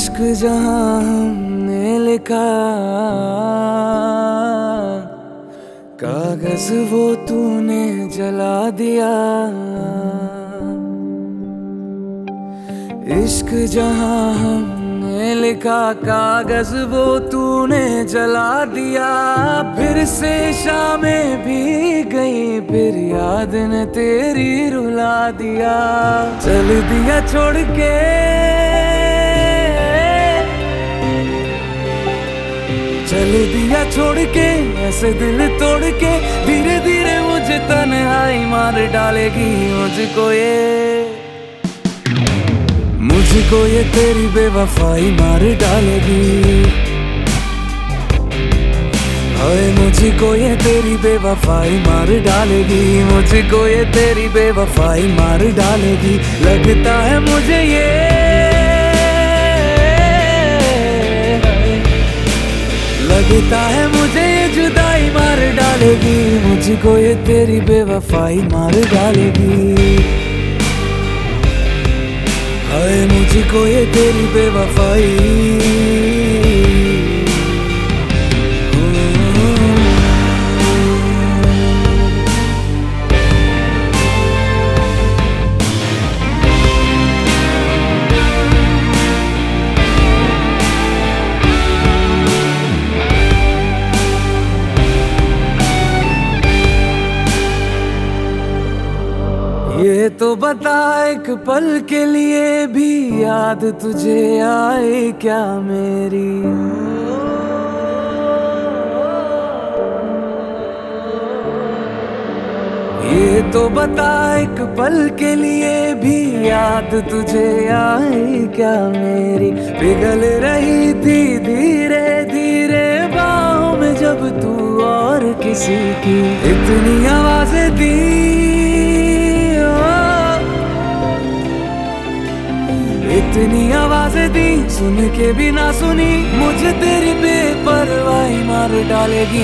इश्क जहां हमने लिखा, कागज वो तूने जला दिया। इश्क जहां हमने लिखा, कागज वो तूने जला दिया। फिर से शामें भी गई, फिर याद ने तेरी रुला दिया। चल दिया छोड़ के, चल दिया छोड़ के, ऐसे दिल तोड़ के। धीरे धीरे मुझे तन्हाई मार डालेगी। मुझको ये तेरी बेवफाई मार डालेगी। हाय मुझको ये तेरी बेवफाई मार डालेगी। मुझको ये तेरी बेवफाई मार डालेगी। लगता है मुझे ये, लगता है मुझे ये जुदाई मार डालेगी। मुझको ये तेरी बेवफाई मार डालेगी। हाय मुझको ये तेरी बेवफाई। ये तो बता एक पल के लिए भी याद तुझे आए क्या मेरी। ये तो बता एक पल के लिए भी याद तुझे आए क्या मेरी। पिघल रही थी धीरे धीरे बाहों में जब तू और किसी की इतनी आवाजें दी। इतनी आवाजें दी, सुन के भी ना सुनी। मुझे तेरी बेपरवाही मार डालेगी।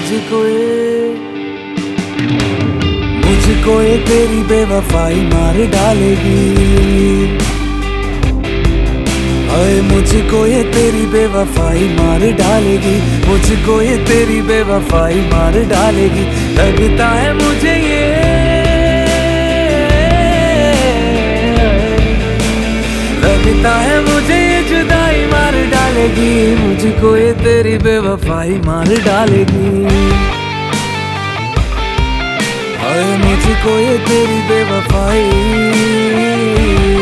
मुझको ये तेरी बेवफाई मार डालेगी। अरे मुझको ये तेरी बेवफाई मार डालेगी। मुझको ये तेरी बेवफाई मार डालेगी। लगता है मुझे ये, लगता है मुझे ये जुदाई मार डालेगी। मुझको ये तेरी बेवफाई मार डालेगी। हाय मुझको ये तेरी बेवफाई।